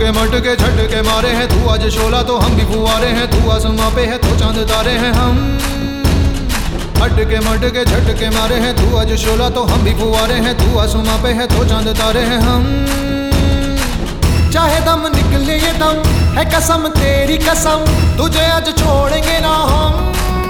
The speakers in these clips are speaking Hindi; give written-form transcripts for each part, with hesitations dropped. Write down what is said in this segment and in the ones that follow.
मटके झटके मारे हैं, तू आज शोला तो हम भी फुआरे हैं, तू आसमां पे है तो चांद तारे हैं हम। मटके झटके मारे हैं, तू आज शोला तो हम भी फुआरे हैं, तू आसमां पे है तो चांद तारे हैं हम। चाहे दम निकले ये दम है कसम तेरी कसम, तुझे आज छोड़ेंगे ना हम।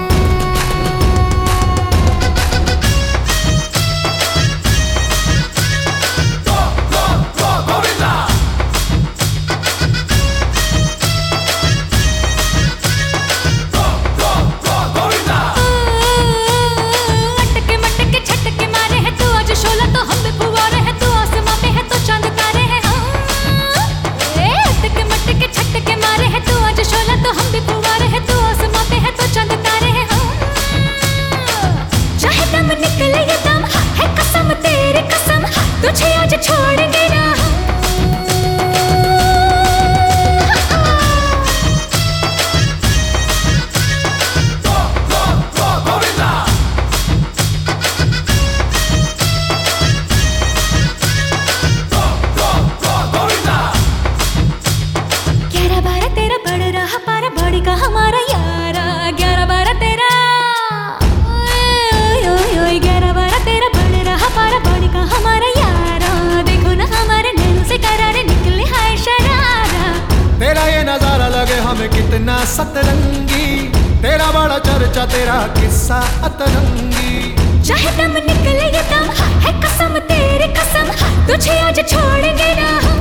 तुझे आज छोड़ेंगे ना हमारा यारा 11-12 तेरा 11-12 तेरा बढ़ रहा पारा बड़ी का हमारा यारा। देखो ना हमारे नैनों से करारे निकले हाय शरारा। तेरा ये नजारा लगे हमें कितना सतरंगी, तेरा बड़ा चर्चा तेरा किस्सा अतरंगी। चाहे दम निकले ये दम है कसम तेरी कसम, तुझे आज छोड़ेंगे ना हम।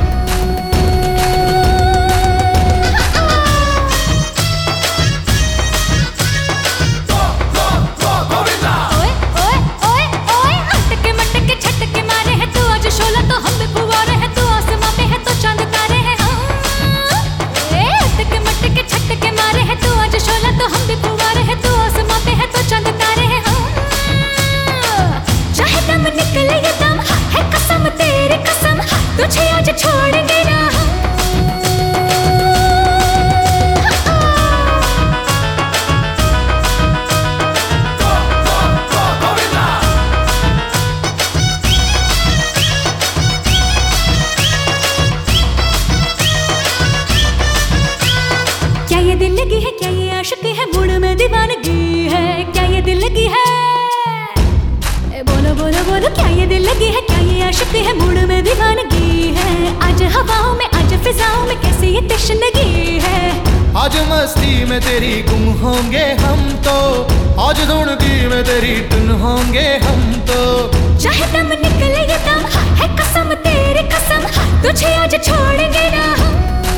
तुझे आज छोड़ेंगे ना हम। क्या ये दिल लगी है, क्या ये आशिकी है, मूड में दीवानगी है, क्या ये दिल लगी है? बोलो बोलो बोलो, क्या ये दिल लगी है, क्या ये आशिकी है, मूड में दीवानगी है। आज हवाओं में आज फिजाओं में कैसी ये तशनगी है। आज मस्ती में तेरी गुम होंगे हम तो, आज धुनकी में तेरी टुन होंगे हम तो। चाहे दम निकले ये दम है कसम तेरी कसम, तुझे आज छोड़ेंगे ना हम।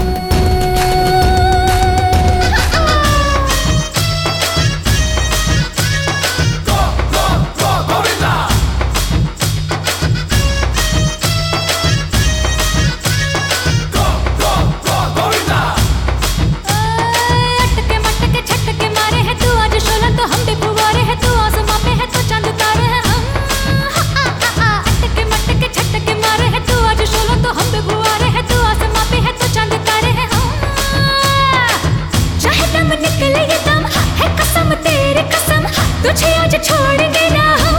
तुझे आज छोड़ेंगे ना हम।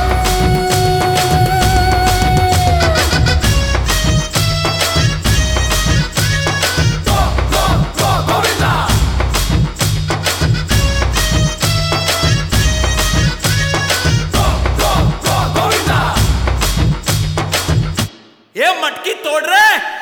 ये मटकी तोड़ रहे